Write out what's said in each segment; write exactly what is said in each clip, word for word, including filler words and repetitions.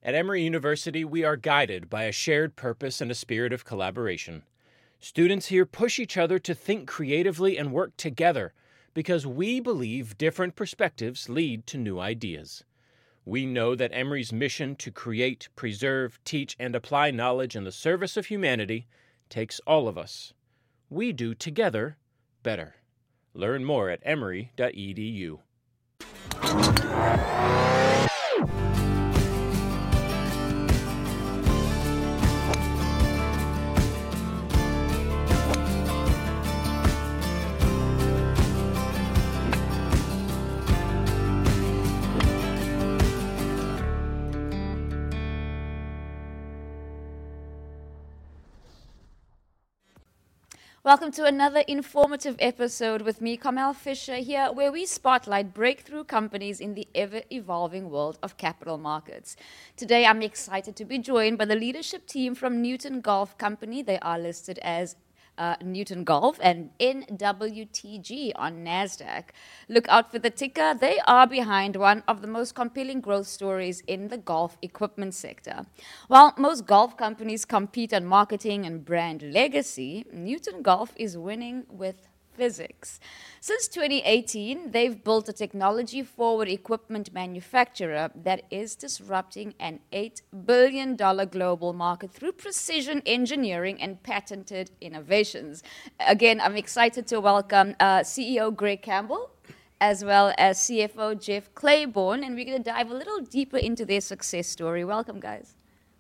At Emory University, we are guided by a shared purpose and a spirit of collaboration. Students here push each other to think creatively and work together because we believe different perspectives lead to new ideas. We know that Emory's mission to create, preserve, teach, and apply knowledge in the service of humanity takes all of us. We do together better. Learn more at emory dot e d u. Welcome to another informative episode with me, Carmel Fisher, here where we spotlight breakthrough companies in the ever-evolving world of capital markets. Today, I'm excited to be joined by the leadership team from Newton Golf Company. They are listed as Uh, Newton Golf and N W T G on NASDAQ. Look out for the ticker. They are behind one of the most compelling growth stories in the golf equipment sector. While most golf companies compete on marketing and brand legacy, Newton Golf is winning with physics. Since twenty eighteen, they've built a technology-forward equipment manufacturer that is disrupting an eight billion dollars global market through precision engineering and patented innovations. Again, I'm excited to welcome uh, C E O Greg Campbell, as well as C F O Jeff Claiborne, and we're going to dive a little deeper into their success story. Welcome, guys.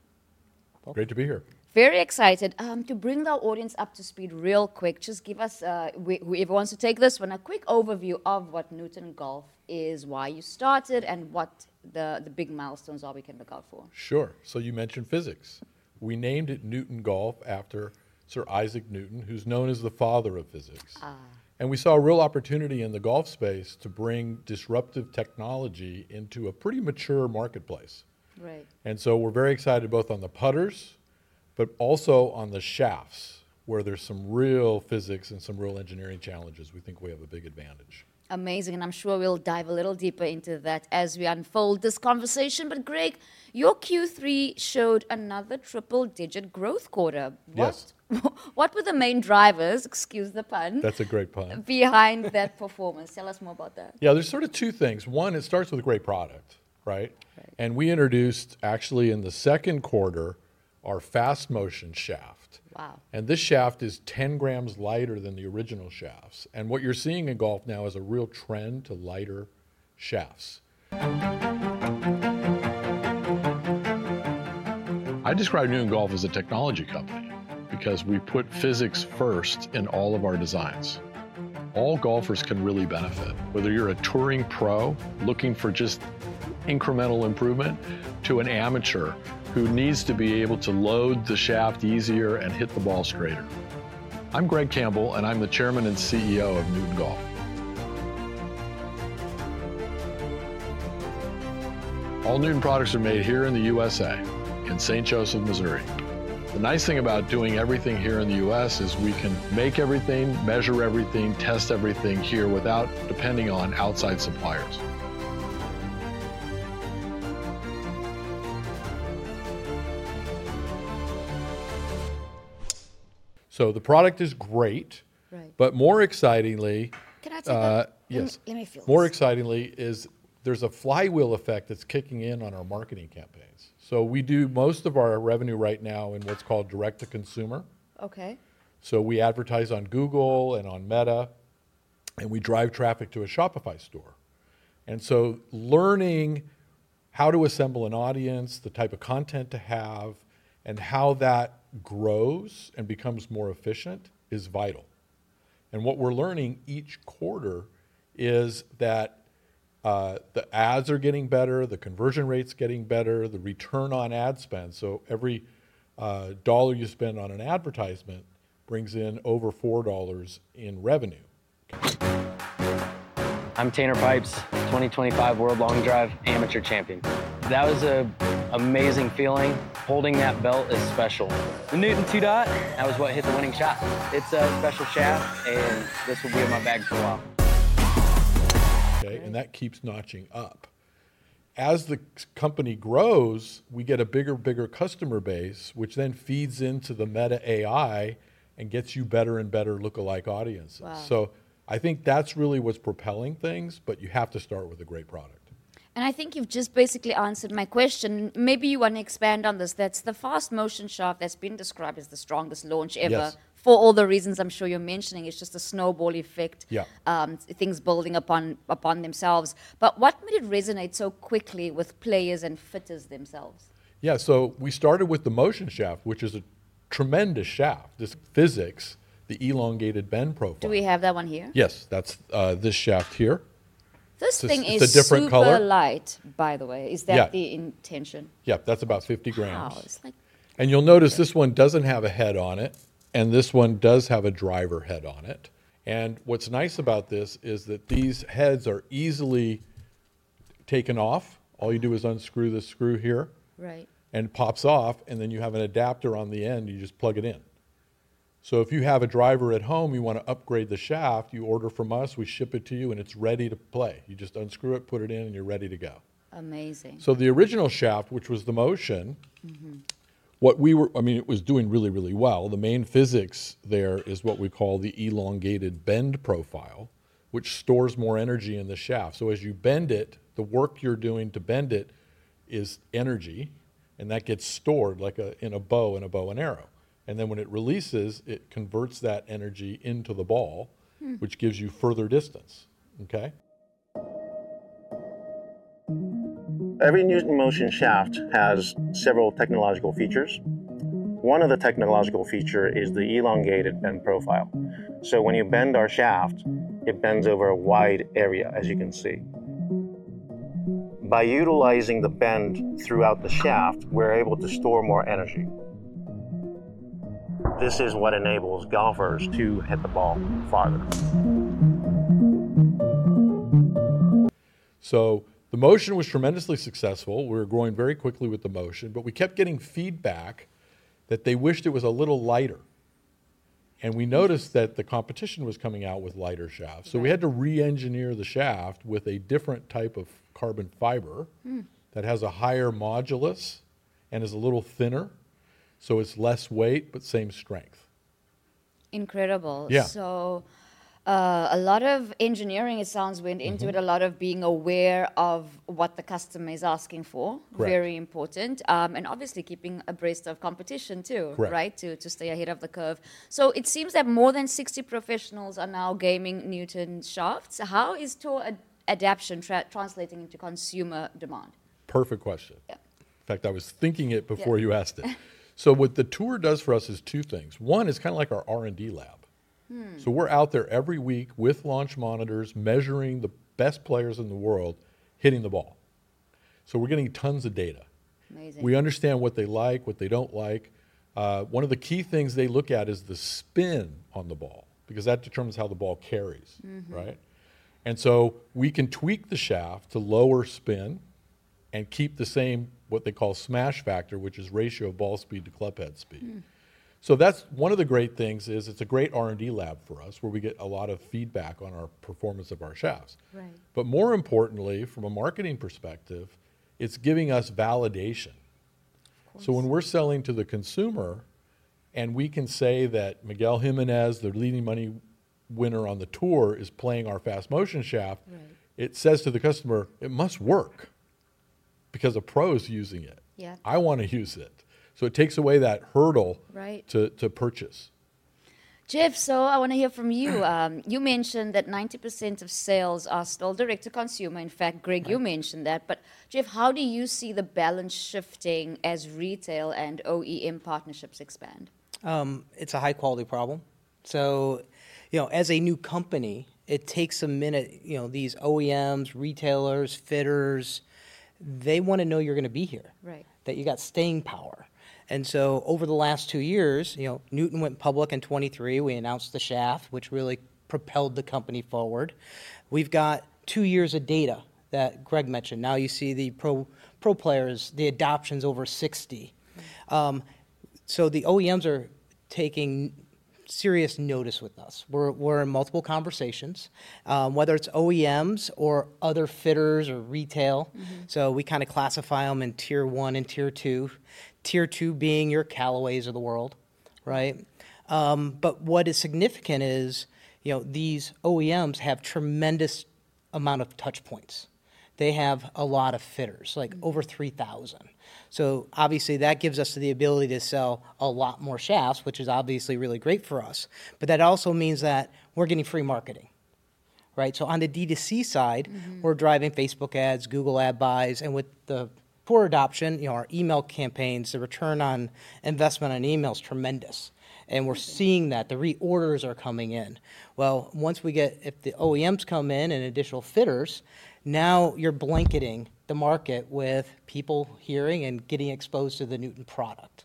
Great to be here. Very excited. Um, to bring our audience up to speed real quick, just give us, uh, wh- whoever wants to take this one, a quick overview of what Newton Golf is, why you started, and what the, the big milestones are we can look out for. Sure. So you mentioned physics. We named it Newton Golf after Sir Isaac Newton, who's known as the father of physics. Ah. And we saw a real opportunity in the golf space to bring disruptive technology into a pretty mature marketplace. Right. And so we're very excited both on the putters, but also on the shafts, where there's some real physics and some real engineering challenges. We think we have a big advantage. Amazing, and I'm sure we'll dive a little deeper into that as we unfold this conversation. But Greg, your Q three showed another triple-digit growth quarter. What, yes. What were the main drivers, excuse the pun, That's a great pun, behind that performance? Tell us more about that. Yeah, there's sort of two things. One, it starts with a great product, right? Right. And we introduced, actually in the second quarter, our fast motion shaft. Wow. And this shaft is ten grams lighter than the original shafts. And what you're seeing in golf now is a real trend to lighter shafts. I describe Newton Golf as a technology company because we put physics first in all of our designs. All golfers can really benefit, whether you're a touring pro looking for just incremental improvement to an amateur who needs to be able to load the shaft easier and hit the ball straighter. I'm Greg Campbell, and I'm the chairman and C E O of Newton Golf. All Newton products are made here in the U S A, in Saint Joseph, Missouri. The nice thing about doing everything here in the U S is we can make everything, measure everything, test everything here without depending on outside suppliers. So the product is great, right. But more excitingly, Can I take uh, that? yes, Let me, let me feel more this. excitingly is there's a flywheel effect that's kicking in on our marketing campaigns. So we do most of our revenue right now in what's called direct to consumer. Okay. So we advertise on Google and on Meta, and we drive traffic to a Shopify store. And so learning how to assemble an audience, the type of content to have, and how that grows and becomes more efficient is vital. And what we're learning each quarter is that uh, the ads are getting better, the conversion rate's getting better, the return on ad spend. So every uh, dollar you spend on an advertisement brings in over four dollars in revenue. I'm Tanner Pipes, twenty twenty-five World Long Drive Amateur Champion. That was an amazing feeling. Holding that belt is special. The Newton two dot, that was what hit the winning shot. It's a special shaft, and this will be in my bag for a while. Okay, and that keeps notching up. as the company grows, we get a bigger, bigger customer base, which then feeds into the Meta A I and gets you better and better lookalike audiences. Wow. So I think that's really what's propelling things, but you have to start with a great product. And I think you've just basically answered my question. Maybe you want to expand on this. That's the fast motion shaft that's been described as the strongest launch ever. Yes. For all the reasons I'm sure you're mentioning. It's just a snowball effect, Yeah. um, things building upon upon themselves. But what made it resonate so quickly with players and fitters themselves? Yeah, so we started with the motion shaft, which is a tremendous shaft. This physics, the elongated bend profile. Do we have that one here? Yes, that's uh, this shaft here. This It's a- thing it's is a different super color. light, by the way. Is that Yeah. the intention? Yep, that's about fifty grams. Wow, it's like And you'll notice this one doesn't have a head on it, and this one does have a driver head on it. And what's nice about this is that these heads are easily taken off. All you do is unscrew the screw here, right. and it pops off, and then you have an adapter on the end, you just plug it in. So if you have a driver at home, you want to upgrade the shaft, you order from us, we ship it to you, and it's ready to play. You just unscrew it, put it in, and you're ready to go. Amazing. So the original shaft, which was the motion, what we were, I mean, it was doing really, really well. The main physics there is what we call the elongated bend profile, which stores more energy in the shaft. So as you bend it, the work you're doing to bend it is energy, and that gets stored like a, in a bow and a bow and arrow. And then when it releases, it converts that energy into the ball, which gives you further distance, okay? Every Newton motion shaft has several technological features. One of the technological feature is the elongated bend profile. So when you bend our shaft, it bends over a wide area, as you can see. By utilizing the bend throughout the shaft, we're able to store more energy. This is what enables golfers to hit the ball farther. So the motion was tremendously successful. We were growing very quickly with the motion, but we kept getting feedback that they wished it was a little lighter. And we noticed that the competition was coming out with lighter shafts. So we had to re-engineer the shaft with a different type of carbon fiber that has a higher modulus and is a little thinner. So it's less weight, but same strength. Incredible. Yeah. So uh, a lot of engineering, it sounds, went into Mm-hmm. it, a lot of being aware of what the customer is asking for. Correct. Very important. Um, and obviously keeping abreast of competition too, Correct. right? To, to stay ahead of the curve. So it seems that more than sixty professionals are now gaming Newton shafts. How is tour ad- adaptation tra- translating into consumer demand? Perfect question. Yeah. In fact, I was thinking it before Yeah. you asked it. So what the tour does for us is two things. One is kind of like our R and D lab. So we're out there every week with launch monitors measuring the best players in the world hitting the ball. So we're getting tons of data. Amazing. We understand what they like, what they don't like. Uh, one of the key things they look at is the spin on the ball, because that determines how the ball carries, right? And so we can tweak the shaft to lower spin and keep the same, what they call smash factor, which is ratio of ball speed to club head speed. So that's one of the great things is it's a great R and D lab for us where we get a lot of feedback on our performance of our shafts. Right. But more importantly, from a marketing perspective, it's giving us validation. So when we're selling to the consumer and we can say that Miguel Jimenez, the leading money winner on the tour, is playing our fast motion shaft, Right. it says to the customer, it must work because a pro's using it. Yeah. I want to use it. So it takes away that hurdle Right. to, to purchase. Jeff, so I want to hear from you. Um, you mentioned that ninety percent of sales are still direct to consumer. In fact, Greg, you mentioned that. But Jeff, how do you see the balance shifting as retail and O E M partnerships expand? Um, it's a high quality problem. So, you know, as a new company, it takes a minute. You know, these O E Ms, retailers, fitters, they want to know you're going to be here. Right. That you got staying power. And so over the last two years, you know, Newton went public in twenty-three. We announced the shaft, which really propelled the company forward. We've got two years of data that Greg mentioned. Now you see the pro pro players, the adoption's over sixty. Um, so the O E Ms are taking serious notice with us. We're, we're in multiple conversations, um, whether it's O E Ms or other fitters or retail. Mm-hmm. So we kind of classify them in tier one and tier two. Tier two being your Callaways of the world, right? Um, but what is significant is, you know, these O E Ms have tremendous amount of touch points. They have a lot of fitters, like mm-hmm. over three thousand. So obviously that gives us the ability to sell a lot more shafts, which is obviously really great for us. But that also means that we're getting free marketing, right? So on the D two C side, mm-hmm. we're driving Facebook ads, Google ad buys, and with the poor adoption, you know, our email campaigns, the return on investment on email is tremendous. And we're seeing that. The reorders are coming in. Well, once we get, if the O E Ms come in and additional fitters, now you're blanketing the market with people hearing and getting exposed to the Newton product.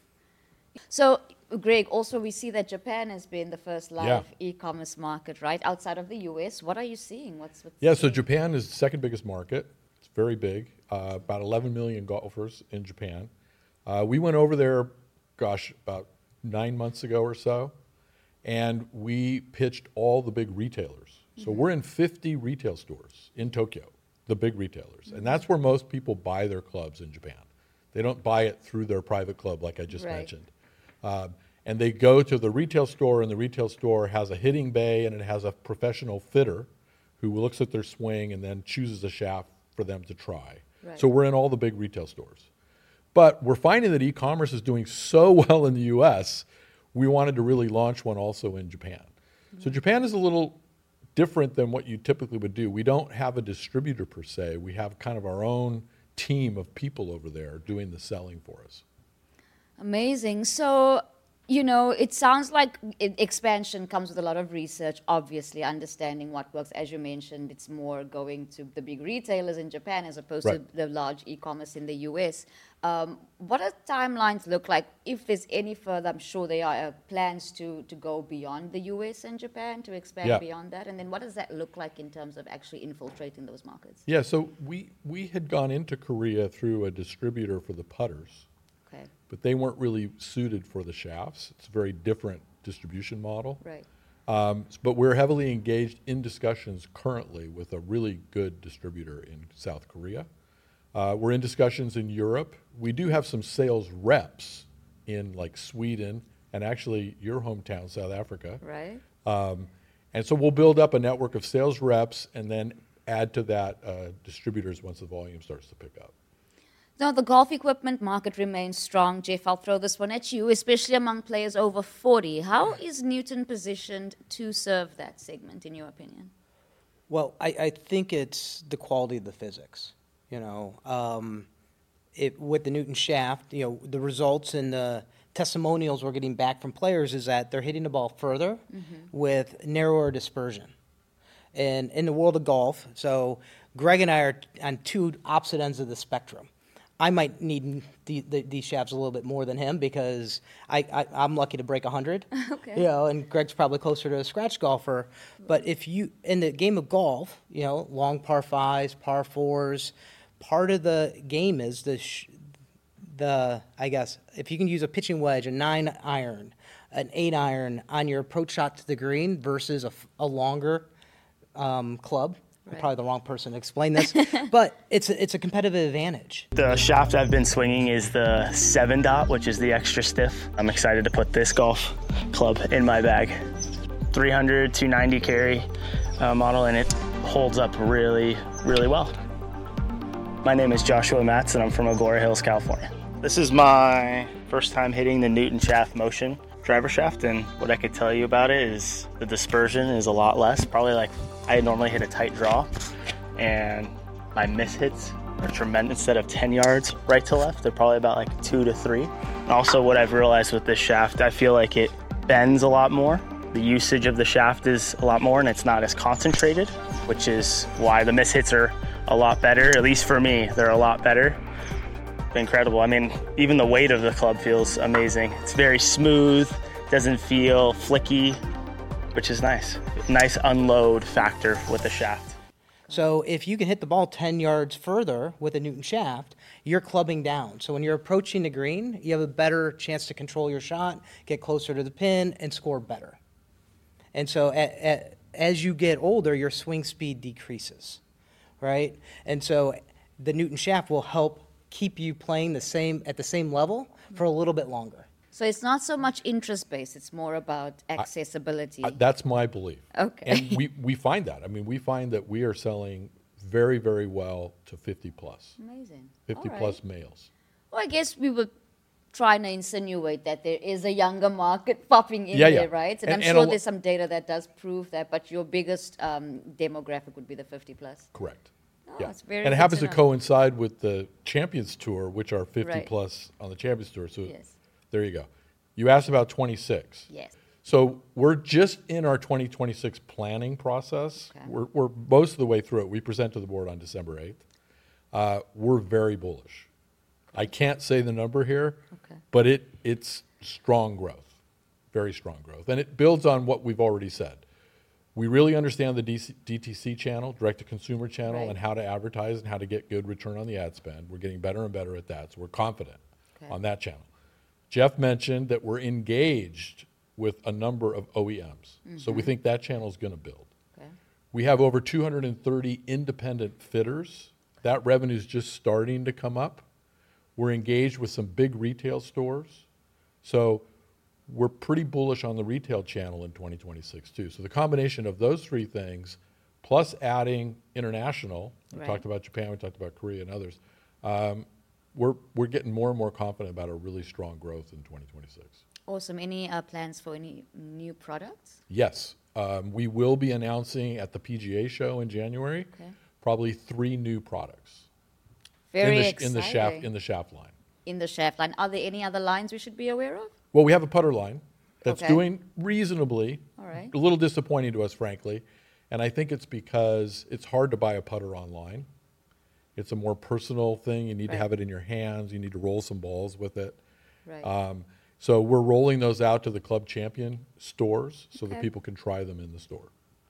So, Greg, also we see that Japan has been the first live yeah. e-commerce market, right, outside of the U S. What are you seeing? What's, what's Yeah, so Japan is the second biggest market. It's very big, uh, about eleven million golfers in Japan. Uh, we went over there, gosh, about nine months ago or so, and we pitched all the big retailers. So mm-hmm. we're in fifty retail stores in Tokyo, the big retailers. Mm-hmm. And that's where most people buy their clubs in Japan. They don't buy it through their private club like I just right. mentioned. Um, and they go to the retail store, and the retail store has a hitting bay, and it has a professional fitter who looks at their swing and then chooses a shaft for them to try. Right. So we're in all the big retail stores. But we're finding that e-commerce is doing so well in the U S, we wanted to really launch one also in Japan. Mm-hmm. So Japan is a little different than what you typically would do. We don't have a distributor per se. We have kind of our own team of people over there doing the selling for us. Amazing. So, you know, it sounds like it, expansion comes with a lot of research, obviously, understanding what works. As you mentioned, it's more going to the big retailers in Japan as opposed right. to the large e-commerce in the U S. Um, what do timelines look like? If there's any further, I'm sure there are uh, plans to, to go beyond the U S and Japan, to expand yeah. beyond that. And then what does that look like in terms of actually infiltrating those markets? Yeah, so we, we had gone into Korea through a distributor for the putters. Okay. But they weren't really suited for the shafts. It's a very different distribution model. Right. Um, but we're heavily engaged in discussions currently with a really good distributor in South Korea. Uh, we're in discussions in Europe. We do have some sales reps in like Sweden and actually your hometown, South Africa. Right. Um, and so we'll build up a network of sales reps and then add to that uh, distributors once the volume starts to pick up. Now, the golf equipment market remains strong. Jeff, I'll throw this one at you, especially among players over forty. How is Newton positioned to serve that segment, in your opinion? Well, I, I think it's the quality of the physics. You know, um, it, with the Newton shaft, you know, the results and the testimonials we're getting back from players is that they're hitting the ball further mm-hmm. with narrower dispersion. And in the world of golf, so Greg and I are on two opposite ends of the spectrum. I might need the, the, these shafts a little bit more than him because I, I, I'm lucky to break one hundred. Okay. You know, and Greg's probably closer to a scratch golfer. But if you, in the game of golf, you know, long par fives, par fours, part of the game is the, sh- the I guess, if you can use a pitching wedge, a nine iron, an eight iron on your approach shot to the green versus a, a longer um, club. I'm probably the wrong person to explain this, but it's a, it's a competitive advantage. The shaft I've been swinging is the seven dot, which is the extra stiff. I'm excited to put this golf club in my bag. three hundred, two ninety carry uh, model, and it holds up really, really well. My name is Joshua Matz, and I'm from Agoura Hills, California. This is my first time hitting the Newton Shaft Motion driver shaft, and what I could tell you about it is the dispersion is a lot less, probably like I normally hit a tight draw, and my miss hits are tremendous. Instead of ten yards right to left, they're probably about like two to three. Also, what I've realized with this shaft, I feel like it bends a lot more. The usage of the shaft is a lot more, and it's not as concentrated, which is why the miss hits are a lot better. At least for me, they're a lot better. Incredible. I mean, even the weight of the club feels amazing. It's very smooth, doesn't feel flicky, which is nice. Nice unload factor with the shaft. So if you can hit the ball ten yards further with a Newton shaft, you're clubbing down. So when you're approaching the green, you have a better chance to control your shot, get closer to the pin, and score better. And so at, at, as you get older, your swing speed decreases, right? And so the Newton shaft will help keep you playing the same at the same level for a little bit longer. So it's not so much interest-based, it's more about accessibility. I, that's my belief. Okay. And we, we find that. I mean, we find that we are selling very, very well to fifty plus. Amazing. fifty All plus right. males. Well, I guess we were trying to insinuate that there is a younger market popping in Yeah, yeah. there, right? And, And- I'm and a sure lo- there's some data that does prove that, but your biggest um, demographic would be the fifty plus. Correct. Oh, Yeah. it's very And it good happens to to know. coincide with the Champions Tour, which are fifty Right. plus on the Champions Tour. So Yes. there you go. You asked about twenty-six. Yes. So we're just in our twenty twenty-six planning process. Okay. We're, we're most of the way through it. We present to the board on December eighth. Uh, we're very bullish. I can't say the number here, Okay. but it it's strong growth, very strong growth. And it builds on what we've already said. We really understand the D C, D T C channel, direct-to-consumer channel, Right. and how to advertise and how to get good return on the ad spend. We're getting better and better at that, so we're confident Okay. on that channel. Jeff mentioned that we're engaged with a number of O E Ms, so we think that channel is going to build. Okay. We have over two hundred thirty independent fitters. That revenue is just starting to come up. We're engaged with some big retail stores. So we're pretty bullish on the retail channel in twenty twenty-six too. So the combination of those three things, plus adding international, we Right. talked about Japan, we talked about Korea and others, um, we're, we're getting more and more confident about a really strong growth in twenty twenty-six. Awesome. Any uh, plans for any new products? Yes, um, we will be announcing at the P G A show in January, Okay. probably three new products Very in, the, sh- exciting. in the shaft in the shaft line. In the shaft line. Are there any other lines we should be aware of? Well, we have a putter line that's Okay. doing reasonably. All right. A little disappointing to us, frankly, and I think it's because it's hard to buy a putter online. It's a more personal thing. You need to Right. have it in your hands. You need to roll some balls with it. Right. Um, so we're rolling those out to the Club Champion stores so that Okay. people can try them in the store.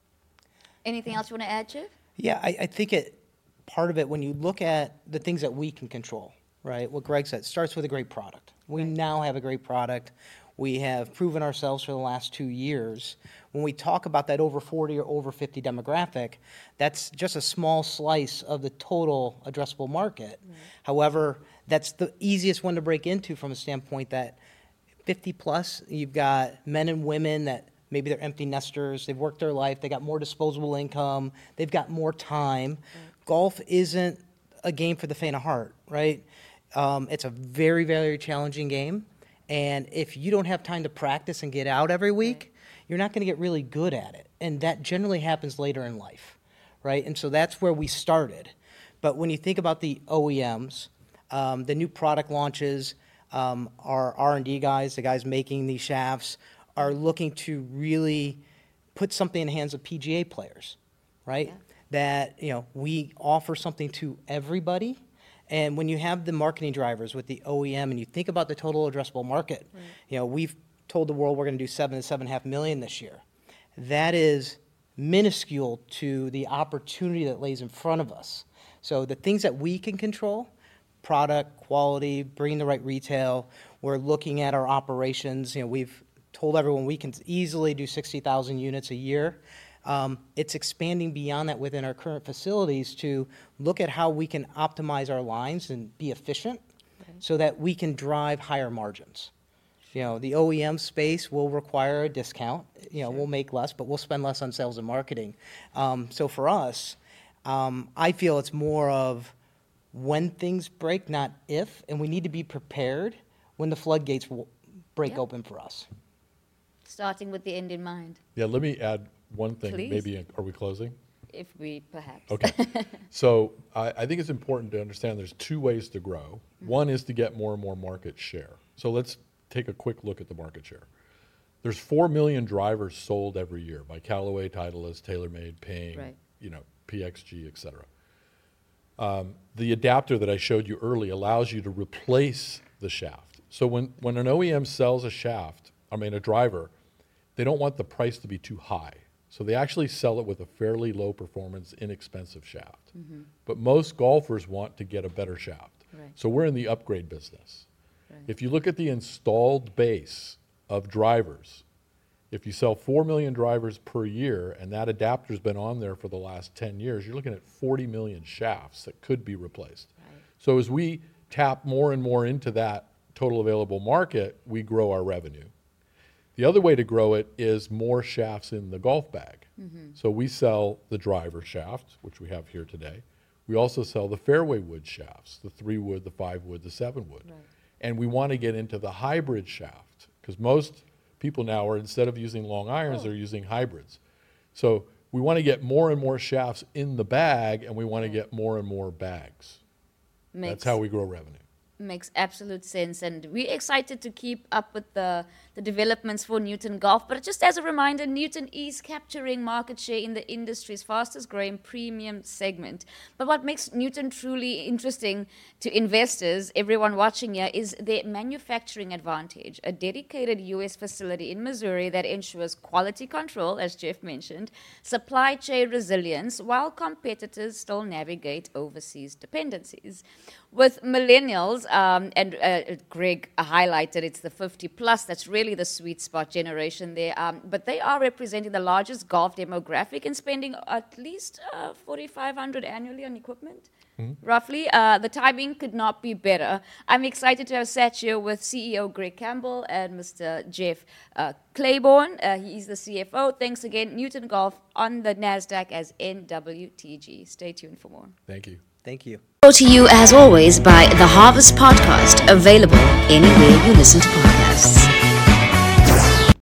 Anything else you want to add, Jeff? Yeah, I, I think it part of it when you look at the things that we can control, right? What Greg said starts with a great product. We Right. now have a great product. We have proven ourselves for the last two years. When we talk about that over forty or over fifty demographic, that's just a small slice of the total addressable market. However, that's the easiest one to break into from a standpoint that fifty plus, you've got men and women that maybe they're empty nesters, they've worked their life, they got more disposable income, they've got more time. Golf isn't a game for the faint of heart, right? Um, it's a very, very challenging game. And if you don't have time to practice and get out every week, you're not going to get really good at it. And that generally happens later in life, right? And so that's where we started. But when you think about the O E Ms, um, the new product launches, um, our R and D guys, the guys making these shafts, are looking to really put something in the hands of P G A players, right? Yeah. That, you know, we offer something to everybody. And when you have the marketing drivers with the O E M and you think about the total addressable market, Right. you know, we've told the world we're going to do seven to seven and a half million this year. That is minuscule to the opportunity that lays in front of us. So the things that we can control, product, quality, bringing the right retail, we're looking at our operations. You know, we've told everyone we can easily do sixty thousand units a year. Um, it's expanding beyond that within our current facilities to look at how we can optimize our lines and be efficient so that we can drive higher margins. You know, the O E M space will require a discount. You know, we'll make less, but we'll spend less on sales and marketing. Um, so for us, um, I feel it's more of when things break, not if, and we need to be prepared when the floodgates will break Yeah. open for us. Starting with the end in mind, Yeah, let me add one thing. Please. Maybe, are we closing? if we perhaps. Okay. So I, I think it's important to understand there's two ways to grow. One is to get more and more market share. So let's take a quick look at the market share. There's four million drivers sold every year by Callaway, Titleist, TaylorMade, Ping, Right. you know, P X G, et cetera. Um, the adapter that I showed you early allows you to replace the shaft. So when, when an O E M sells a shaft, I mean a driver, they don't want the price to be too high. So they actually sell it with a fairly low performance, inexpensive shaft. Mm-hmm. But most golfers want to get a better shaft. Right. So we're in the upgrade business. Right. If you look at the installed base of drivers, if you sell four million drivers per year and that adapter's been on there for the last ten years, you're looking at forty million shafts that could be replaced. Right. So as we tap more and more into that total available market, we grow our revenue. The other way to grow it is more shafts in the golf bag. Mm-hmm. So we sell the driver shaft, which we have here today. We also sell the fairway wood shafts, the three wood, the five wood, the seven wood. Right. And we want to get into the hybrid shaft because most people now are, instead of using long irons, oh. they're using hybrids. So we want to get more and more shafts in the bag, and we want to get more and more bags. Makes, That's how we grow revenue. Makes absolute sense, and we're excited to keep up with the, the developments for Newton Golf. But just as a reminder, Newton is capturing market share in the industry's fastest growing premium segment. But what makes Newton truly interesting to investors, everyone watching here, is their manufacturing advantage. A dedicated U S facility in Missouri that ensures quality control, as Jeff mentioned, supply chain resilience, while competitors still navigate overseas dependencies. With millennials, um, and uh, Greg highlighted it's the fifty plus, that's really the sweet spot generation there. Um, but they are representing the largest golf demographic and spending at least uh, forty-five hundred dollars annually on equipment, mm-hmm. roughly. Uh, the timing could not be better. I'm excited to have sat here with C E O Greg Campbell and Mister Jeff uh, Claiborne. Uh, he's the C F O. Thanks again. Newton Golf on the NASDAQ as N W T G. Stay tuned for more. Thank you. Thank you. Brought to you, as always, by the Harvest Podcast, available anywhere you listen to podcasts.